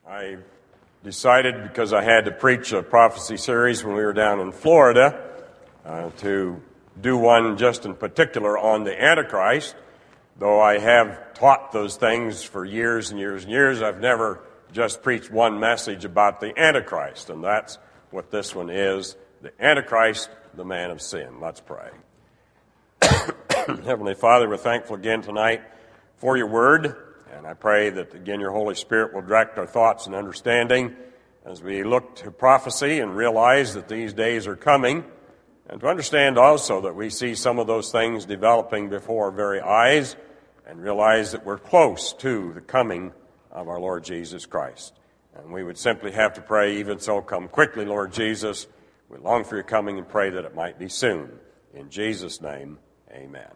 I decided, because I had to preach a prophecy series when we were down in Florida, to do one just in particular on the Antichrist. Though I have taught those things for years and years and years, I've never just preached one message about the Antichrist, and that's what this one is, the Antichrist, the man of sin. Let's pray. Heavenly Father, we're thankful again tonight for your word, and I pray that, again, your Holy Spirit will direct our thoughts and understanding as we look to prophecy and realize that these days are coming, and to understand also that we see some of those things developing before our very eyes and realize that we're close to the coming of our Lord Jesus Christ. And we would simply have to pray, even so, come quickly, Lord Jesus. We long for your coming and pray that it might be soon. In Jesus' name, amen.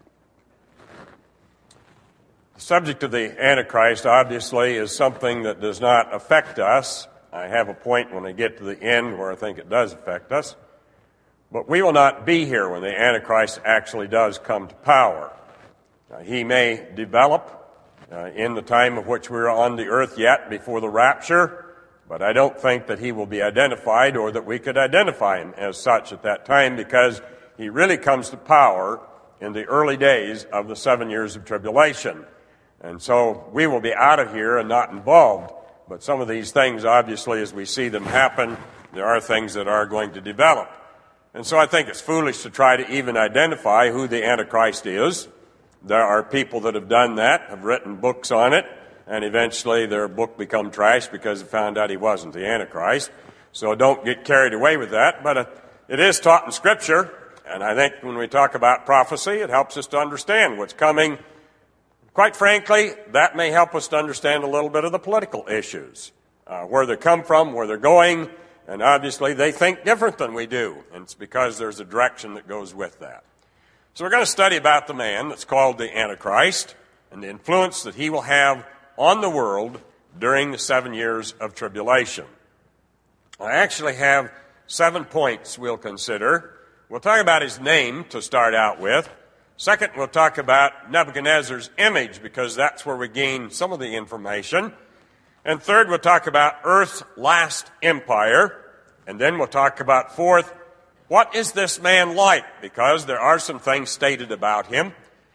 The subject of the Antichrist, obviously, is something that does not affect us. I have a point when I get to the end where I think it does affect us. But we will not be here when the Antichrist actually does come to power. He may develop in the time of which we're on the earth yet before the rapture, but I don't think that he will be identified or that we could identify him as such at that time, because he really comes to power in the early days of the 7 years of tribulation. And so we will be out of here and not involved. But some of these things, obviously, as we see them happen, there are things that are going to develop. And so I think it's foolish to try to even identify who the Antichrist is. There are people that have done that, have written books on it, and eventually their book become trash because they found out he wasn't the Antichrist. So don't get carried away with that. But it is taught in Scripture, and I think when we talk about prophecy, it helps us to understand what's coming. Quite frankly, that may help us to understand a little bit of the political issues, where they come from, where they're going, and obviously they think different than we do, and it's because there's a direction that goes with that. So we're going to study about the man that's called the Antichrist and the influence that he will have on the world during the 7 years of tribulation. I actually have 7 points we'll consider. We'll talk about his name to start out with. Second, we'll talk about Nebuchadnezzar's image, because that's where we gain some of the information. And third, we'll talk about Earth's last empire. And then we'll talk about, fourth, what is this man like? Because there are some things stated about him.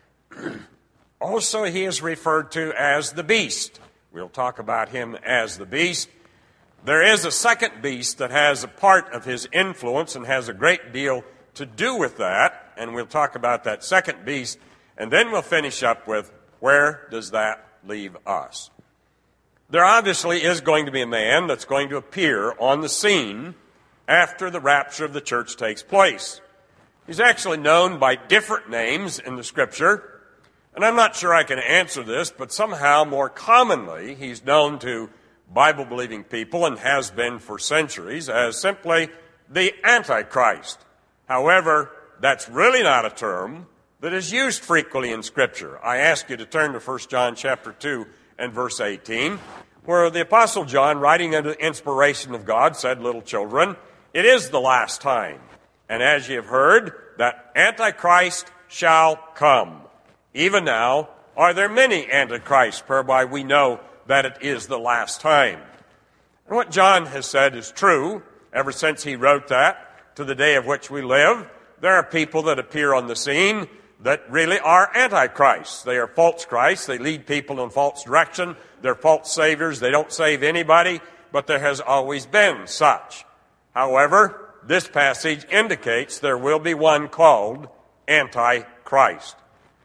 Also, he is referred to as the beast. We'll talk about him as the beast. There is a second beast that has a part of his influence and has a great deal to do with that, and we'll talk about that second beast. And then we'll finish up with, where does that leave us? There obviously is going to be a man that's going to appear on the scene after the rapture of the church takes place. He's actually known by different names in the Scripture, and I'm not sure I can answer this, but somehow more commonly he's known to Bible-believing people, and has been for centuries, as simply the Antichrist. However, that's really not a term that is used frequently in Scripture. I ask you to turn to 1 John chapter 2 and verse 18, where the Apostle John, writing under the inspiration of God, said, "Little children, it is the last time. And as ye have heard, that Antichrist shall come. Even now are there many Antichrists, whereby we know that it is the last time." And what John has said is true. Ever since he wrote that, to the day of which we live, there are people that appear on the scene that really are Antichrists. They are false Christs. They lead people in false direction. They're false saviors. They don't save anybody, but there has always been such. However, this passage indicates there will be one called Antichrist.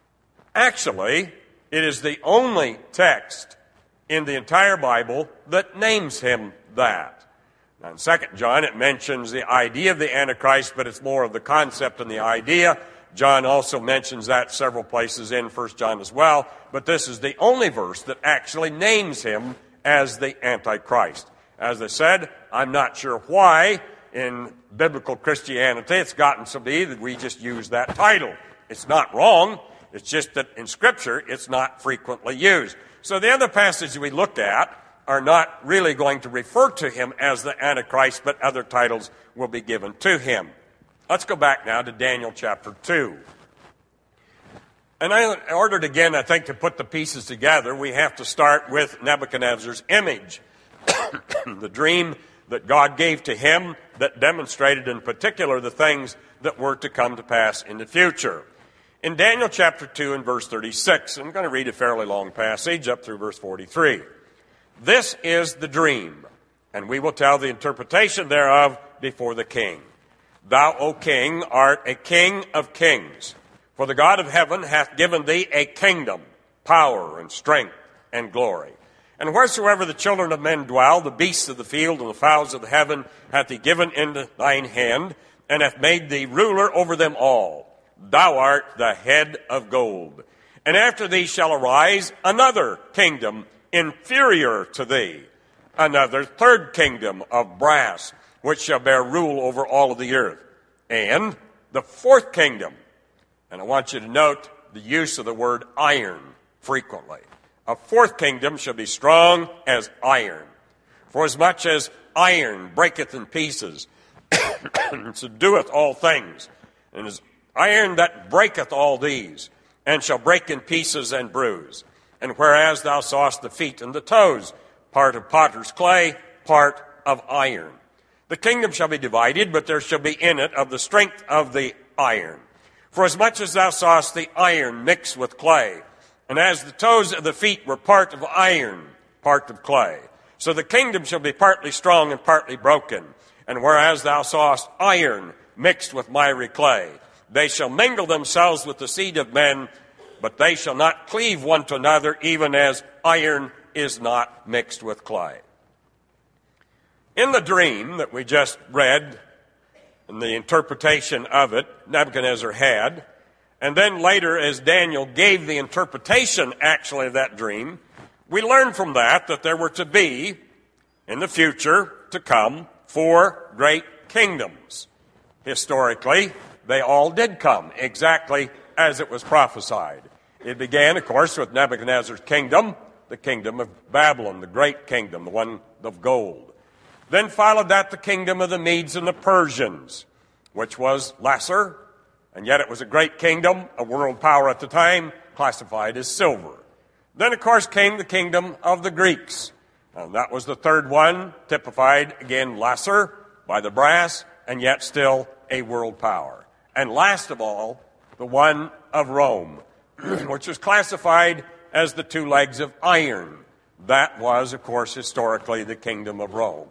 Actually, it is the only text in the entire Bible that names him that. Now, in 2 John, it mentions the idea of the Antichrist, but it's more of the concept than the idea. John also mentions that several places in 1 John as well, but this is the only verse that actually names him as the Antichrist. As I said, I'm not sure why in biblical Christianity it's gotten to be that we just use that title. It's not wrong. It's just that in Scripture it's not frequently used. So the other passages we looked at are not really going to refer to him as the Antichrist, but other titles will be given to him. Let's go back now to Daniel chapter 2. And in order, again, I think, to put the pieces together, we have to start with Nebuchadnezzar's image. the dream that God gave to him that demonstrated in particular the things that were to come to pass in the future. In Daniel chapter 2 and verse 36, I'm going to read a fairly long passage up through verse 43. This is the dream, and we will tell the interpretation thereof before the king. Thou, O king, art a king of kings, for the God of heaven hath given thee a kingdom, power and strength and glory. And wheresoever the children of men dwell, the beasts of the field and the fowls of the heaven hath he given into thine hand, and hath made thee ruler over them all. Thou art the head of gold. And after thee shall arise another kingdom inferior to thee, another third kingdom of brass, which shall bear rule over all of the earth. And the fourth kingdom, and I want you to note the use of the word iron frequently. A fourth kingdom shall be strong as iron. For as much as iron breaketh in pieces, and subdueth all things, and as iron that breaketh all these, and shall break in pieces and bruise. And whereas thou sawest the feet and the toes, part of potter's clay, part of iron. The kingdom shall be divided, but there shall be in it of the strength of the iron. For as much as thou sawest the iron mixed with clay, and as the toes of the feet were part of iron, part of clay, so the kingdom shall be partly strong and partly broken. And whereas thou sawest iron mixed with miry clay, they shall mingle themselves with the seed of men, but they shall not cleave one to another, even as iron is not mixed with clay. In the dream that we just read, and the interpretation of it, Nebuchadnezzar had, and then later as Daniel gave the interpretation actually of that dream, we learn from that there were to be, in the future to come, 4 great kingdoms. Historically, they all did come exactly as it was prophesied. It began, of course, with Nebuchadnezzar's kingdom, the kingdom of Babylon, the great kingdom, the one of gold. Then followed that the kingdom of the Medes and the Persians, which was lesser, and yet it was a great kingdom, a world power at the time, classified as silver. Then, of course, came the kingdom of the Greeks. And that was the third one, typified, again, lesser by the brass, and yet still a world power. And last of all, the one of Rome, which was classified as the 2 legs of iron. That was, of course, historically the kingdom of Rome.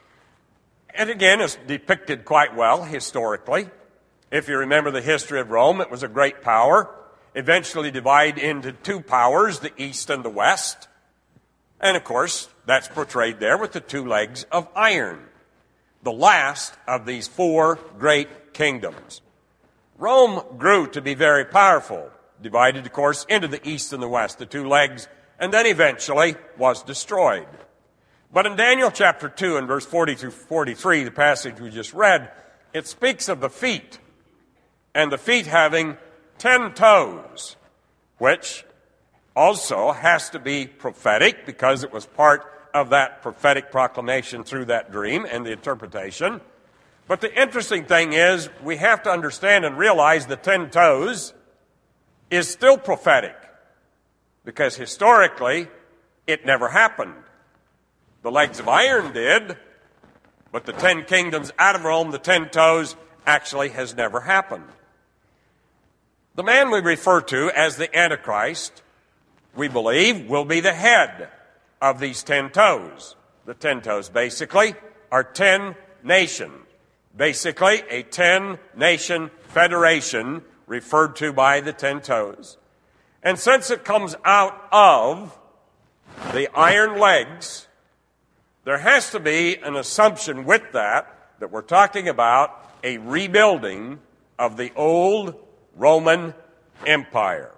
And again, it's depicted quite well historically. If you remember the history of Rome, it was a great power, eventually divided into 2 powers, the East and the West. And of course, that's portrayed there with the 2 legs of iron, the last of these 4 great kingdoms. Rome grew to be very powerful, divided, of course, into the East and the West, the 2 legs, and then eventually was destroyed. But in Daniel chapter 2 and verse 40 through 43, the passage we just read, it speaks of the feet, and the feet having 10 toes, which also has to be prophetic because it was part of that prophetic proclamation through that dream and the interpretation. But the interesting thing is we have to understand and realize the 10 toes is still prophetic because historically it never happened. The legs of iron did, but the 10 kingdoms out of Rome, the 10 toes, actually has never happened. The man we refer to as the Antichrist, we believe, will be the head of these 10 toes. The 10 toes, basically, are 10 nations. Basically, a 10-nation federation referred to by the 10 toes. And since it comes out of the iron legs, there has to be an assumption with that we're talking about a rebuilding of the old Roman Empire.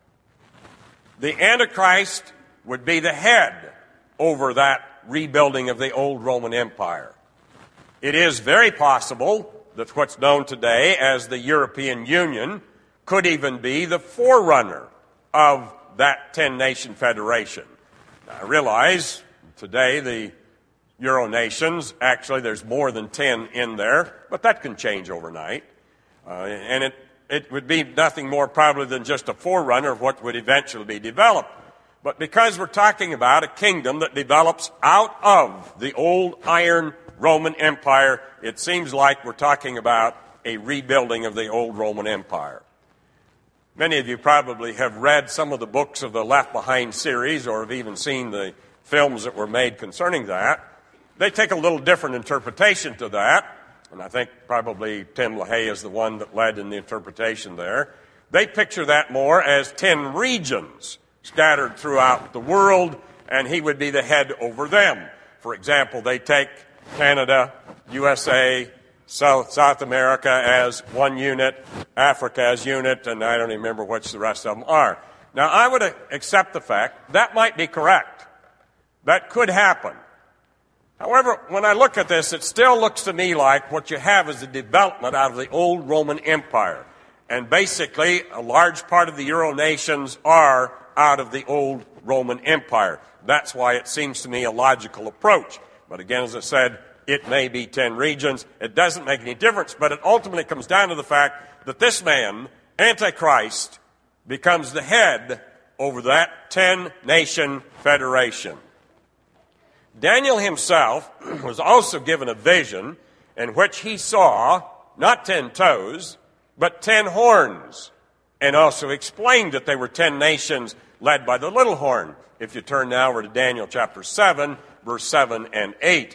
The Antichrist would be the head over that rebuilding of the old Roman Empire. It is very possible that what's known today as the European Union could even be the forerunner of that 10-nation federation. Now, I realize today the Euro nations, actually there's more than 10 in there, but that can change overnight. And it would be nothing more probably than just a forerunner of what would eventually be developed. but because we're talking about a kingdom that develops out of the old Iron Roman Empire, it seems like we're talking about a rebuilding of the old Roman Empire. Many of you probably have read some of the books of the Left Behind series or have even seen the films that were made concerning that. They take a little different interpretation to that, and I think probably Tim LaHaye is the one that led in the interpretation there. They picture that more as 10 regions scattered throughout the world, and he would be the head over them. For example, they take Canada, USA, South America as one unit, Africa as unit, and I don't even remember which the rest of them are. Now, I would accept the fact that might be correct. That could happen. However, when I look at this, it still looks to me like what you have is a development out of the old Roman Empire. And basically, a large part of the Euro nations are out of the old Roman Empire. That's why it seems to me a logical approach. But again, as I said, it may be 10 regions. It doesn't make any difference, but it ultimately comes down to the fact that this man, Antichrist, becomes the head over that 10-nation federation. Daniel himself was also given a vision in which he saw not 10 toes, but 10 horns, and also explained that they were 10 nations led by the little horn. If you turn now over to Daniel chapter 7, verse 7 and 8.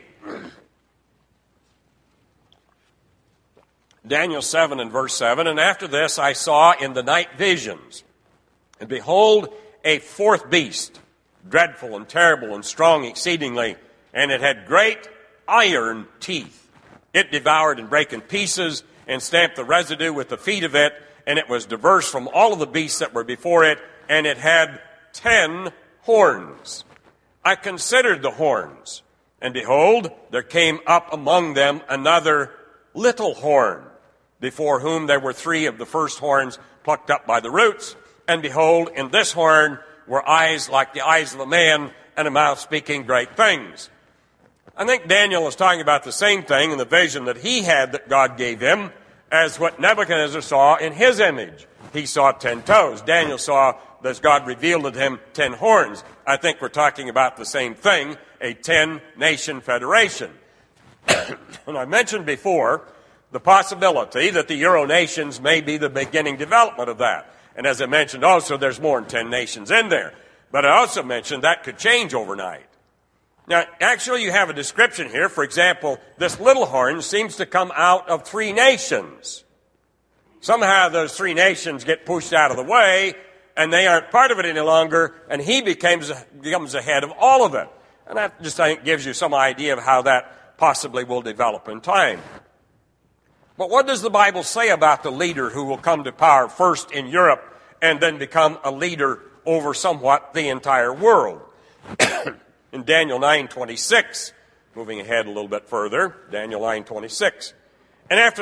Daniel 7 and verse 7, and after this I saw in the night visions, and behold, a fourth beast, dreadful and terrible and strong exceedingly, and it had great iron teeth. It devoured and brake in pieces, and stamped the residue with the feet of it, and it was diverse from all of the beasts that were before it, and it had 10 horns. I considered the horns, and behold, there came up among them another little horn, before whom there were 3 of the first horns plucked up by the roots. And behold, in this horn were eyes like the eyes of a man, and a mouth speaking great things. I think Daniel is talking about the same thing in the vision that he had that God gave him as what Nebuchadnezzar saw in his image. He saw 10 toes. Daniel saw, as God revealed to him, 10 horns. I think we're talking about the same thing, a 10-nation federation. And I mentioned before the possibility that the Euro nations may be the beginning development of that. And as I mentioned also, there's more than 10 nations in there. But I also mentioned that could change overnight. Now, actually, you have a description here. For example, this little horn seems to come out of 3 nations. Somehow those 3 nations get pushed out of the way, and they aren't part of it any longer, and he becomes the head of all of it. And that just, I think, gives you some idea of how that possibly will develop in time. But what does the Bible say about the leader who will come to power first in Europe and then become a leader over somewhat the entire world? In Daniel 9:26, moving ahead a little bit further, Daniel 9:26. And after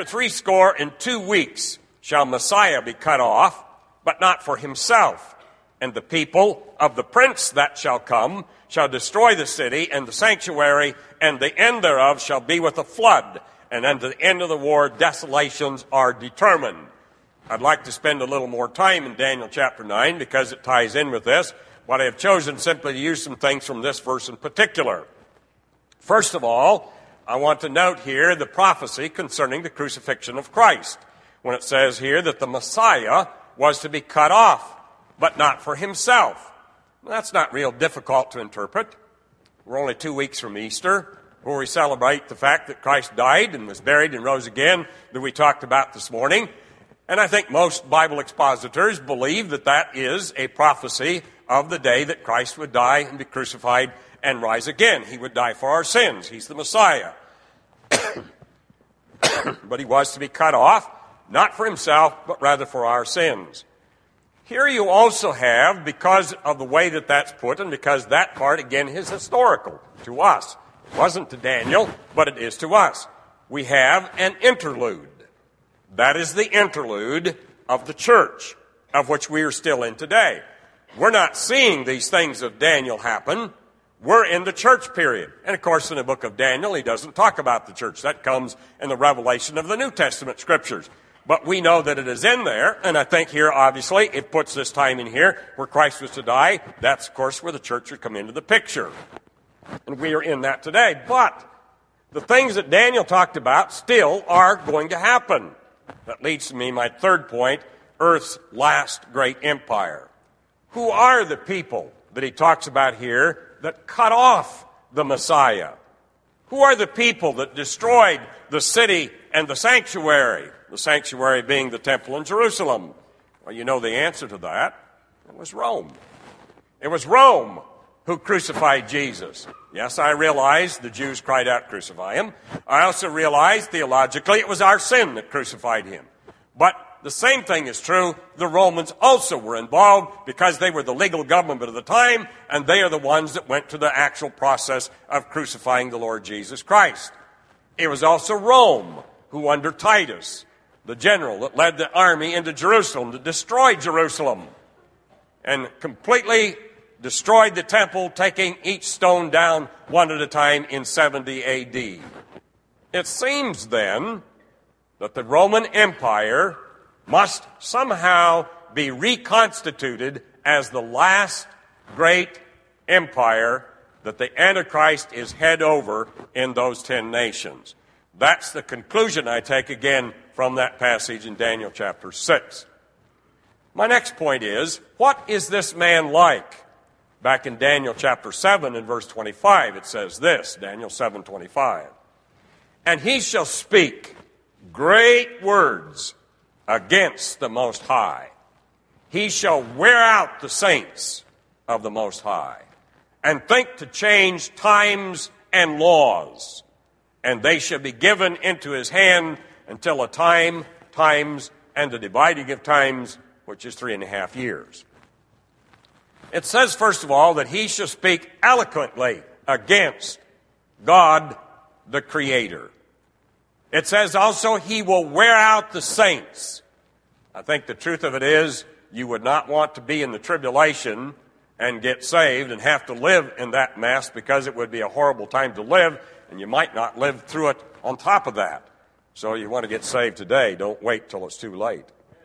62 weeks shall Messiah be cut off, but not for himself. And the people of the prince that shall come shall destroy the city and the sanctuary, and the end thereof shall be with a flood. And unto the end of the war, desolations are determined. I'd like to spend a little more time in Daniel chapter 9 because it ties in with this, but I have chosen simply to use some things from this verse in particular. First of all, I want to note here the prophecy concerning the crucifixion of Christ, when it says here that the Messiah was to be cut off, but not for himself. That's not real difficult to interpret. We're only 2 weeks from Easter, where we celebrate the fact that Christ died and was buried and rose again that we talked about this morning. And I think most Bible expositors believe that that is a prophecy of the day that Christ would die and be crucified and rise again. He would die for our sins. He's the Messiah. But he was to be cut off, not for himself, but rather for our sins. Here you also have, because of the way that that's put, and because that part, again, is historical to us. It wasn't to Daniel, but it is to us. We have an interlude. That is the interlude of the church, of which we are still in today. We're not seeing these things of Daniel happen. We're in the church period. And of course, in the book of Daniel, he doesn't talk about the church. That comes in the revelation of the New Testament scriptures. but we know that it is in there, and I think here, obviously, it puts this time in here where Christ was to die. That's, of course, where the church would come into the picture. And we are in that today. But the things that Daniel talked about still are going to happen. That leads to me, my third point, earth's last great empire. Who are the people that he talks about here that cut off the Messiah? Who are the people that destroyed the city and the sanctuary being the temple in Jerusalem? Well, you know the answer to that. It was Rome. It was Rome who crucified Jesus. Yes, I realize the Jews cried out, "Crucify him." I also realize theologically it was our sin that crucified him. But the same thing is true. The Romans also were involved because they were the legal government of the time, and they are the ones that went to the actual process of crucifying the Lord Jesus Christ. It was also Rome who, under Titus, the general that led the army into Jerusalem to destroy Jerusalem and completely destroyed the temple, taking each stone down one at a time in 70 A.D. It seems then that the Roman Empire must somehow be reconstituted as the last great empire that the Antichrist is head over in those 10 nations. That's the conclusion I take again from that passage in Daniel chapter 6. My next point is, what is this man like? Back in Daniel chapter 7 and verse 25, it says this, Daniel 7:25. "And he shall speak great words against the Most High. He shall wear out the saints of the Most High, and think to change times and laws, and they shall be given into his hand until a time, times, and the dividing of times, which is 3.5 years. It says, first of all, that he shall speak eloquently against God the Creator. It says also he will wear out the saints. I think the truth of it is you would not want to be in the tribulation and get saved and have to live in that mess, because it would be a horrible time to live, and you might not live through it on top of that. So you want to get saved today. Don't wait till it's too late.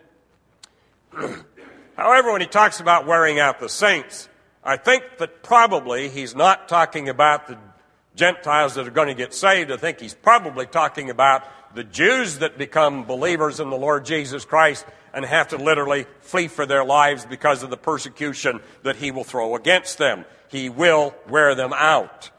However, when he talks about wearing out the saints, I think that probably he's not talking about the Gentiles that are going to get saved. I think he's probably talking about the Jews that become believers in the Lord Jesus Christ and have to literally flee for their lives because of the persecution that he will throw against them. He will wear them out.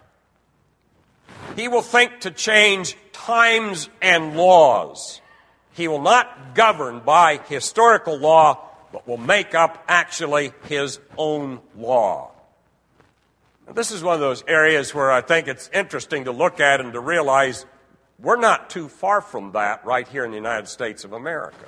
He will think to change times and laws. He will not govern by historical law, but will make up actually his own law. Now, this is one of those areas where I think it's interesting to look at and to realize we're not too far from that right here in the United States of America.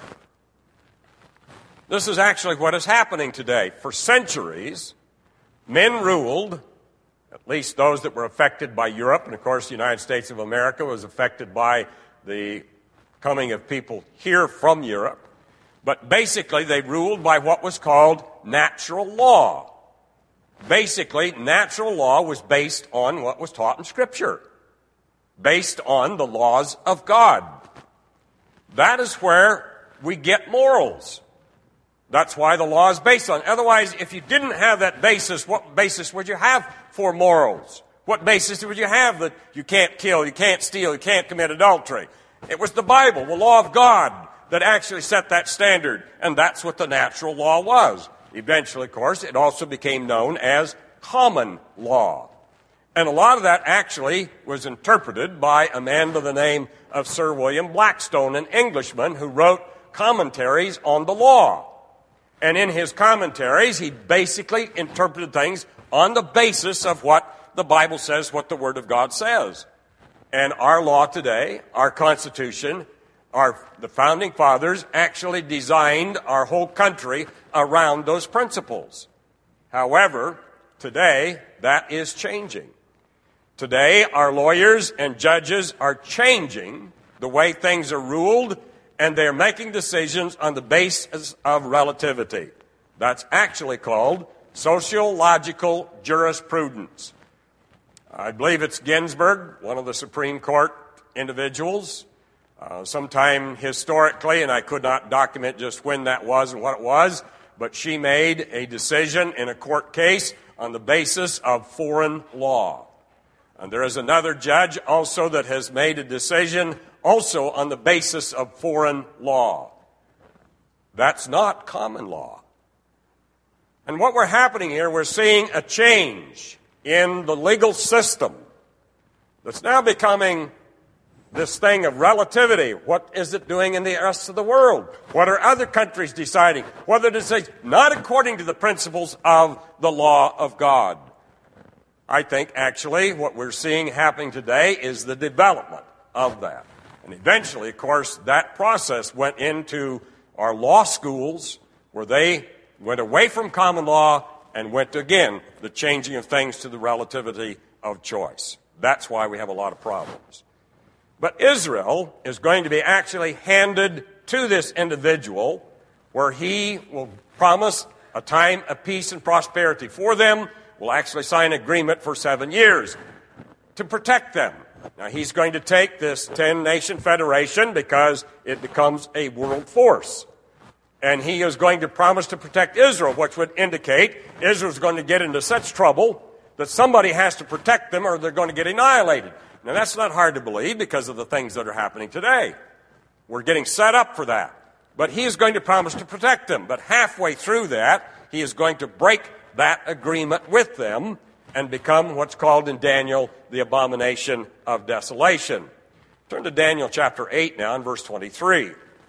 This is actually what is happening today. For centuries, men ruled, at least those that were affected by Europe, and of course the United States of America was affected by the coming of people here from Europe. But basically, they ruled by what was called natural law. Basically, natural law was based on what was taught in Scripture, based on the laws of God. That is where we get morals. That's why the law is based on. Otherwise, if you didn't have that basis, what basis would you have for morals? What basis would you have that you can't kill, you can't steal, you can't commit adultery? It was the Bible, the law of God, that actually set that standard, and that's what the natural law was. Eventually, of course, it also became known as common law. And a lot of that actually was interpreted by a man by the name of Sir William Blackstone, an Englishman who wrote commentaries on the law. And in his commentaries, he basically interpreted things on the basis of what the Bible says, what the Word of God says. And our law today, our Constitution, the Founding Fathers actually designed our whole country around those principles. However, today, that is changing. Today, our lawyers and judges are changing the way things are ruled, and they're making decisions on the basis of relativity. That's actually called sociological jurisprudence. I believe it's Ginsburg, one of the Supreme Court individuals, sometime historically, and I could not document just when that was and what it was, but she made a decision in a court case on the basis of foreign law. And there is another judge also that has made a decision also on the basis of foreign law. That's not common law. And what we're happening here, we're seeing a change in the legal system that's now becoming this thing of relativity. What is it doing in the rest of the world? What are other countries deciding? Whether to say, not according to the principles of the law of God. I think actually what we're seeing happening today is the development of that. And eventually, of course, that process went into our law schools where they went away from common law and went to, again, the changing of things to the relativity of choice. That's why we have a lot of problems. But Israel is going to be actually handed to this individual where he will promise a time of peace and prosperity for them, will actually sign an agreement for 7 years to protect them. Now, he's going to take this 10-nation federation because it becomes a world force. And he is going to promise to protect Israel, which would indicate Israel's going to get into such trouble that somebody has to protect them or they're going to get annihilated. Now, that's not hard to believe because of the things that are happening today. We're getting set up for that. But he is going to promise to protect them. But halfway through that, he is going to break that agreement with them and become what's called in Daniel the abomination of desolation. Turn to Daniel chapter 8 now and verse 23.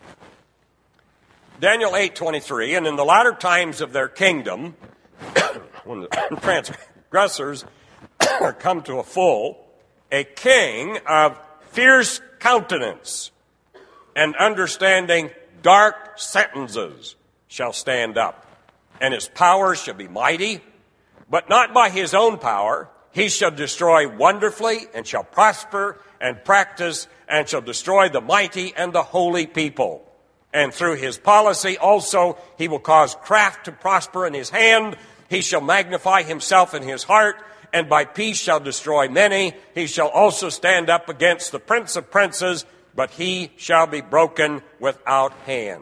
Daniel 8:23, and in the latter times of their kingdom, when the transgressors are come to a full, a king of fierce countenance and understanding dark sentences shall stand up, and his power shall be mighty, but not by his own power. He shall destroy wonderfully, and shall prosper and practice, and shall destroy the mighty and the holy people. And through his policy also he will cause craft to prosper in his hand. He shall magnify himself in his heart, and by peace shall destroy many. He shall also stand up against the prince of princes, but he shall be broken without hand.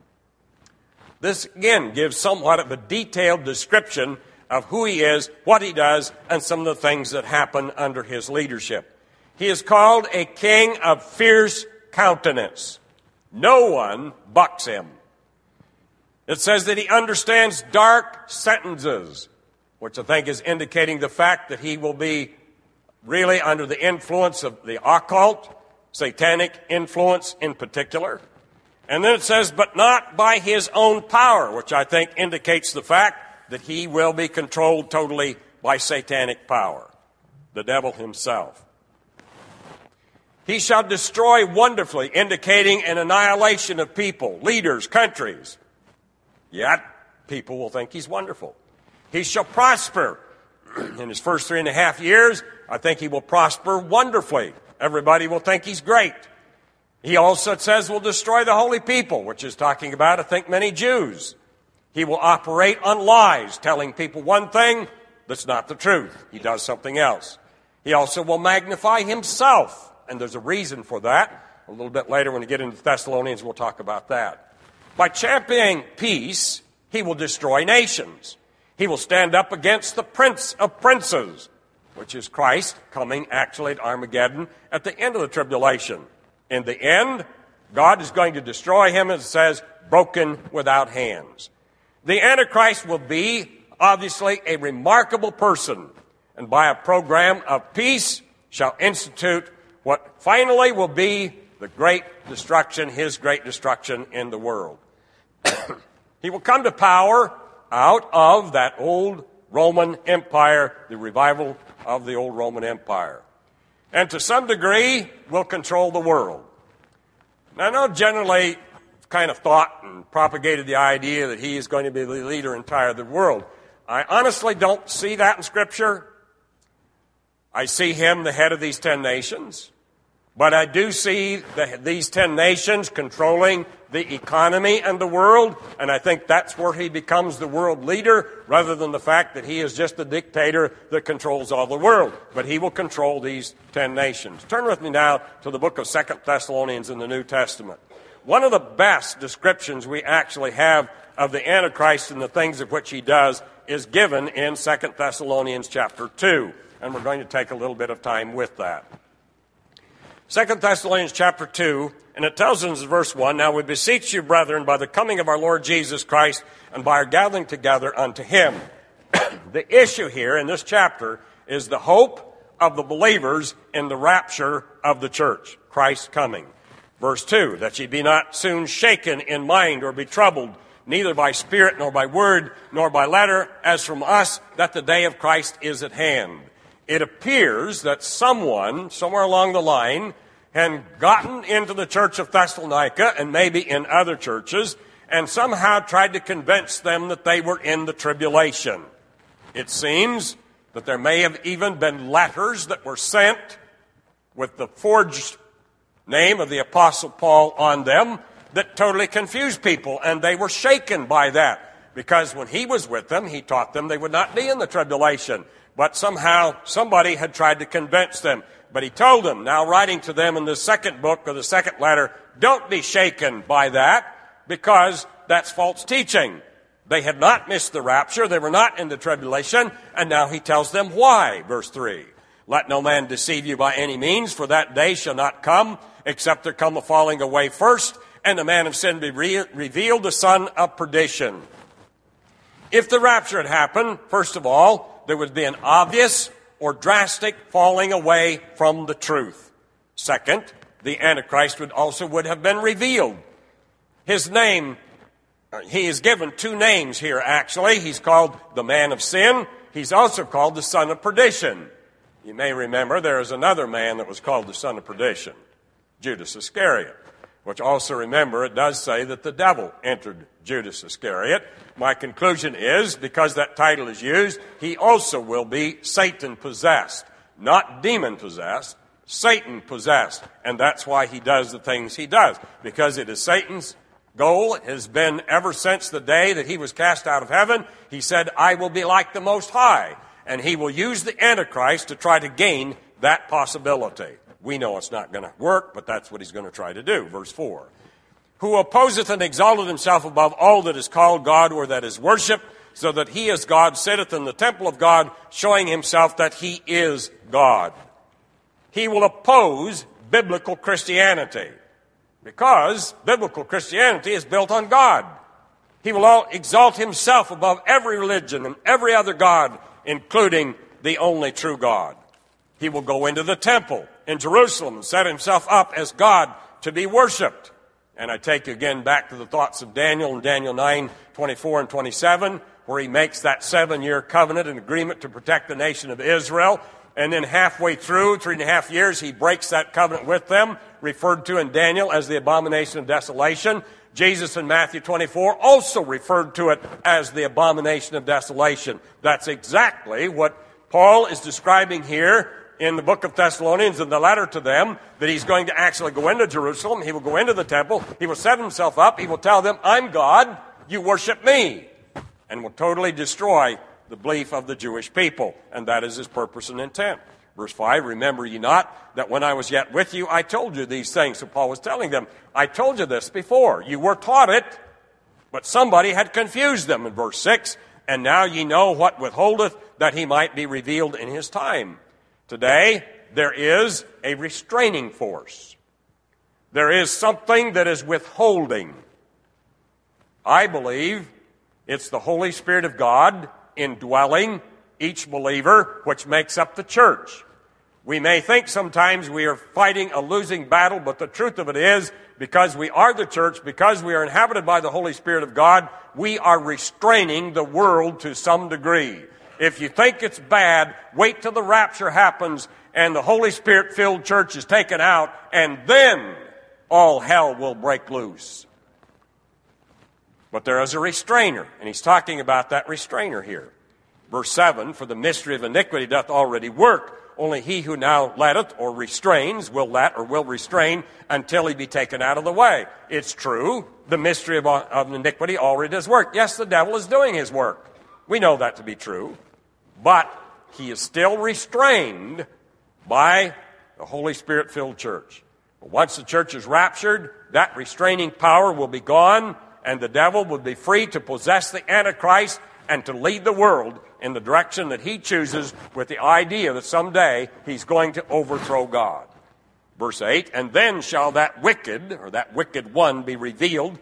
This again gives somewhat of a detailed description of who he is, what he does, and some of the things that happen under his leadership. He is called a king of fierce countenance. No one bucks him. It says that he understands dark sentences, which I think is indicating the fact that he will be really under the influence of the occult, satanic influence in particular. And then it says, but not by his own power, which I think indicates the fact that he will be controlled totally by satanic power, the devil himself. He shall destroy wonderfully, indicating an annihilation of people, leaders, countries. Yet, people will think he's wonderful. He shall prosper. In his first 3.5 years, I think he will prosper wonderfully. Everybody will think he's great. He also, it says, will destroy the holy people, which is talking about, I think, many Jews. He will operate on lies, telling people one thing that's not the truth. He does something else. He also will magnify himself. And there's a reason for that. A little bit later when we get into Thessalonians, we'll talk about that. By championing peace, he will destroy nations. He will stand up against the prince of princes, which is Christ coming actually at Armageddon at the end of the tribulation. In the end, God is going to destroy him, as it says, broken without hands. The Antichrist will be, obviously, a remarkable person, and by a program of peace shall institute what finally will be the great destruction, his great destruction in the world. He will come to power out of that old Roman Empire, the revival of the old Roman Empire. And to some degree, will control the world. Now, I know generally kind of thought and propagated the idea that he is going to be the leader entire of the world. I honestly don't see that in Scripture. I see him the head of these 10 nations. But I do see these 10 nations controlling the economy and the world, and I think that's where he becomes the world leader, rather than the fact that he is just a dictator that controls all the world. But he will control these 10 nations. Turn with me now to the book of 2 Thessalonians in the New Testament. One of the best descriptions we actually have of the Antichrist and the things of which he does is given in 2 Thessalonians chapter 2, and we're going to take a little bit of time with that. 2 Thessalonians chapter 2, and it tells us in verse 1, "Now we beseech you, brethren, by the coming of our Lord Jesus Christ, and by our gathering together unto him." The issue here in this chapter is the hope of the believers in the rapture of the church, Christ's coming. Verse 2, "That ye be not soon shaken in mind or be troubled, neither by spirit, nor by word, nor by letter, as from us, that the day of Christ is at hand." It appears that someone, somewhere along the line, had gotten into the church of Thessalonica, and maybe in other churches, and somehow tried to convince them that they were in the tribulation. It seems that there may have even been letters that were sent with the forged name of the Apostle Paul on them that totally confused people, and they were shaken by that, because when he was with them, he taught them they would not be in the tribulation. But somehow somebody had tried to convince them. But he told them, now writing to them in the second book or the second letter, don't be shaken by that, because that's false teaching. They had not missed the rapture. They were not in the tribulation. And now he tells them why. Verse 3, "Let no man deceive you by any means, for that day shall not come, except there come a falling away first, and the man of sin be revealed, the son of perdition." If the rapture had happened, first of all, there would be an obvious or drastic falling away from the truth. Second, the Antichrist would have been revealed. His name, he is given two names here, actually. He's called the man of sin. He's also called the son of perdition. You may remember there is another man that was called the son of perdition, Judas Iscariot, which also remember it does say that the devil entered Judas Iscariot. My conclusion is, because that title is used, he also will be Satan-possessed, not demon-possessed, Satan-possessed. And that's why he does the things he does, because it is Satan's goal. It has been ever since the day that he was cast out of heaven. He said, "I will be like the Most High," and he will use the Antichrist to try to gain that possibility. We know it's not going to work, but that's what he's going to try to do. Verse 4, "Who opposeth and exalteth himself above all that is called God or that is worshipped, so that he as God sitteth in the temple of God, showing himself that he is God." He will oppose biblical Christianity, because biblical Christianity is built on God. He will exalt himself above every religion and every other god, including the only true God. He will go into the temple in Jerusalem and set himself up as God to be worshipped. And I take you again back to the thoughts of Daniel in Daniel 9:24 and 27, where he makes that 7-year covenant and agreement to protect the nation of Israel. And then halfway through, 3.5 years, he breaks that covenant with them, referred to in Daniel as the abomination of desolation. Jesus in Matthew 24 also referred to it as the abomination of desolation. That's exactly what Paul is describing here in the book of Thessalonians, in the letter to them, that he's going to actually go into Jerusalem. He will go into the temple. He will set himself up. He will tell them, "I'm God, you worship me," and will totally destroy the belief of the Jewish people. And that is his purpose and intent. Verse 5, "Remember ye not that when I was yet with you, I told you these things." So Paul was telling them, I told you this before. You were taught it, but somebody had confused them. In verse 6, "And now ye know what withholdeth, that he might be revealed in his time." Today, there is a restraining force. There is something that is withholding. I believe it's the Holy Spirit of God indwelling each believer, which makes up the church. We may think sometimes we are fighting a losing battle, but the truth of it is, because we are the church, because we are inhabited by the Holy Spirit of God, we are restraining the world to some degree. If you think it's bad, wait till the rapture happens and the Holy Spirit-filled church is taken out, and then all hell will break loose. But there is a restrainer, and he's talking about that restrainer here. Verse 7, "For the mystery of iniquity doth already work. only he who now letteth or restrains will let or will restrain until he be taken out of the way. It's true, the mystery of iniquity already does work. Yes, the devil is doing his work. We know that to be true. But he is still restrained by the Holy Spirit-filled church. Once the church is raptured, that restraining power will be gone, and the devil will be free to possess the Antichrist and to lead the world in the direction that he chooses, with the idea that someday he's going to overthrow God. Verse 8, and then shall that wicked one be revealed,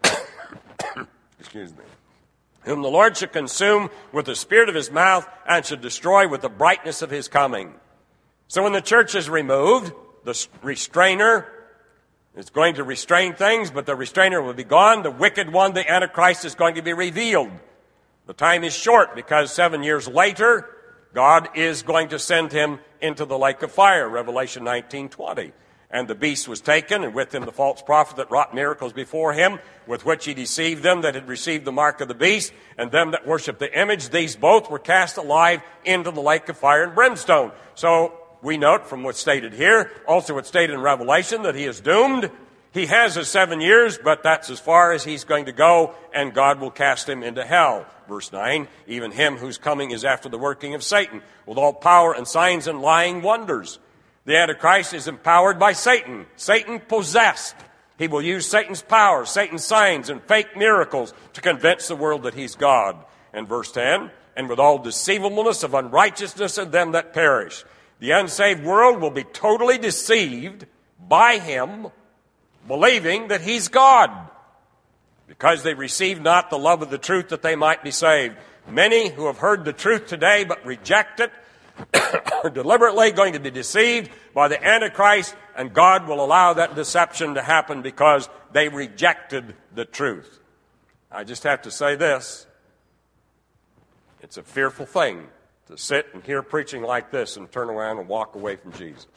excuse me, whom the Lord shall consume with the spirit of his mouth and shall destroy with the brightness of his coming. So when the church is removed, the restrainer is going to restrain things, but the restrainer will be gone. The wicked one, the Antichrist, is going to be revealed. The time is short because 7 years later, God is going to send him into the lake of fire, Revelation 19:20. And the beast was taken, and with him the false prophet that wrought miracles before him, with which he deceived them that had received the mark of the beast, and them that worshipped the image. These both were cast alive into the lake of fire and brimstone. So we note from what's stated here, also what's stated in Revelation, that he is doomed. He has his 7 years, but that's as far as he's going to go, and God will cast him into hell. Verse 9, even him whose coming is after the working of Satan, with all power and signs and lying wonders. The Antichrist is empowered by Satan. Satan possessed. He will use Satan's power, Satan's signs, and fake miracles to convince the world that he's God. And verse 10, and with all deceivableness of unrighteousness in them that perish. The unsaved world will be totally deceived by him, believing that he's God, because they receive not the love of the truth that they might be saved. Many who have heard the truth today but reject it are deliberately going to be deceived by the Antichrist, and God will allow that deception to happen because they rejected the truth. I just have to say this. It's a fearful thing to sit and hear preaching like this and turn around and walk away from Jesus.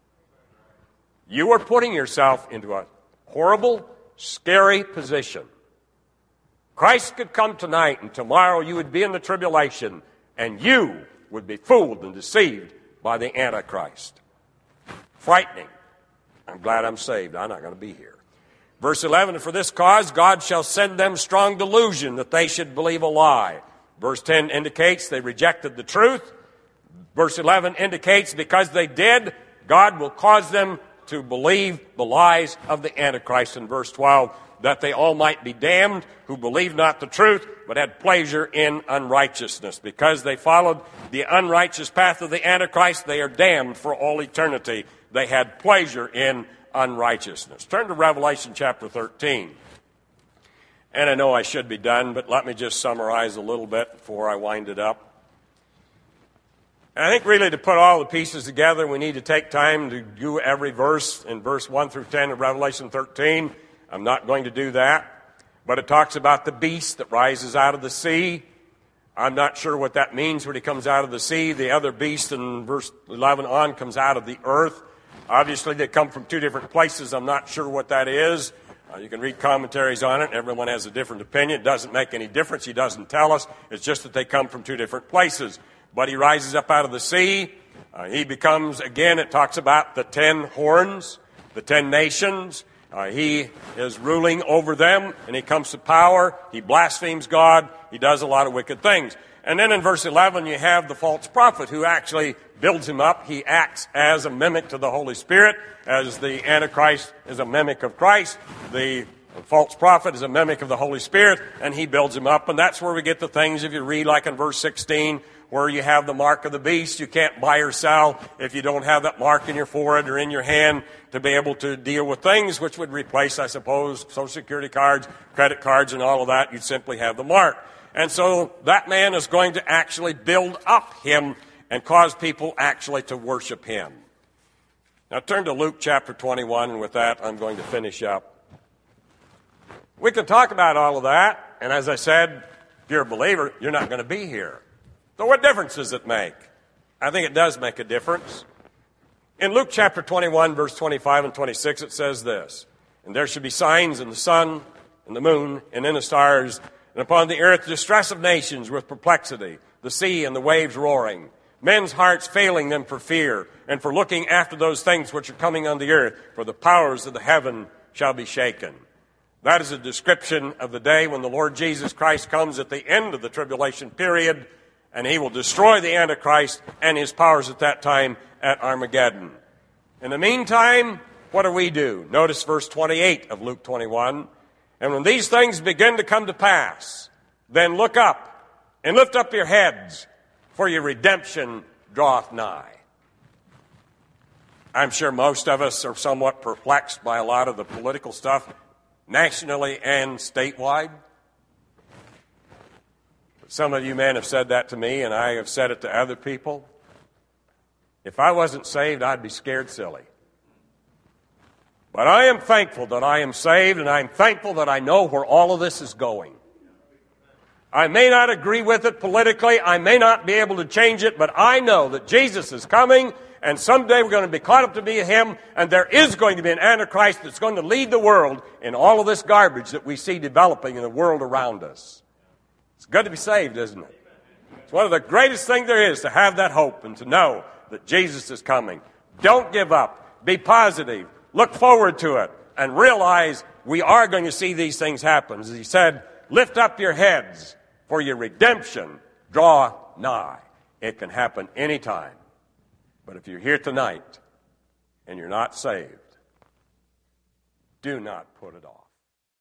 You are putting yourself into a horrible, scary position. Christ could come tonight, and tomorrow you would be in the tribulation, and you would be fooled and deceived by the Antichrist. Frightening. I'm glad I'm saved. I'm not going to be here. Verse 11, and for this cause God shall send them strong delusion, that they should believe a lie. Verse 10 indicates they rejected the truth. Verse 11 indicates because they did, God will cause them to believe the lies of the Antichrist. In verse 12, that they all might be damned who believed not the truth, but had pleasure in unrighteousness. Because they followed the unrighteous path of the Antichrist, they are damned for all eternity. They had pleasure in unrighteousness. Turn to Revelation chapter 13. And I know I should be done, but let me just summarize a little bit before I wind it up. And I think really to put all the pieces together, we need to take time to do every verse in verse 1 through 10 of Revelation 13. I'm not going to do that. But it talks about the beast that rises out of the sea. I'm not sure what that means when he comes out of the sea. The other beast in verse 11 on comes out of the earth. Obviously, they come from two different places. I'm not sure what that is. You can read commentaries on it. Everyone has a different opinion. It doesn't make any difference. He doesn't tell us. It's just that they come from two different places. But he rises up out of the sea. He becomes, again, it talks about the 10 horns, the 10 nations. He is ruling over them, and he comes to power. He blasphemes God. He does a lot of wicked things. And then in verse 11, you have the false prophet who actually builds him up. He acts as a mimic to the Holy Spirit, as the Antichrist is a mimic of Christ. The false prophet is a mimic of the Holy Spirit, and he builds him up. And that's where we get the things, if you read like in verse 16, where you have the mark of the beast. You can't buy or sell if you don't have that mark in your forehead or in your hand to be able to deal with things, which would replace, I suppose, Social Security cards, credit cards, and all of that. You'd simply have the mark. And so that man is going to actually build up him and cause people actually to worship him. Now turn to Luke chapter 21, and with that I'm going to finish up. We can talk about all of that, and as I said, if you're a believer, you're not going to be here. So what difference does it make? I think it does make a difference. In Luke chapter 21, verse 25 and 26, it says this, and there should be signs in the sun and the moon and in the stars, and upon the earth distress of nations with perplexity, the sea and the waves roaring. men's hearts failing them for fear, and for looking after those things which are coming on the earth, for the powers of the heaven shall be shaken. That is a description of the day when the Lord Jesus Christ comes at the end of the tribulation period, and he will destroy the Antichrist and his powers at that time at Armageddon. In the meantime, what do we do? Notice verse 28 of Luke 21. And when these things begin to come to pass, then look up and lift up your heads, for your redemption draweth nigh. I'm sure most of us are somewhat perplexed by a lot of the political stuff, nationally and statewide. Some of you men have said that to me, and I have said it to other people. If I wasn't saved, I'd be scared silly. But I am thankful that I am saved, and I'm thankful that I know where all of this is going. I may not agree with it politically, I may not be able to change it, but I know that Jesus is coming, and someday we're going to be caught up to be him, and there is going to be an Antichrist that's going to lead the world in all of this garbage that we see developing in the world around us. It's good to be saved, isn't it? It's one of the greatest things there is to have that hope and to know that Jesus is coming. Don't give up. Be positive. Look forward to it and realize we are going to see these things happen. As he said, lift up your heads, for your redemption draw nigh. It can happen anytime. But if you're here tonight and you're not saved, do not put it off.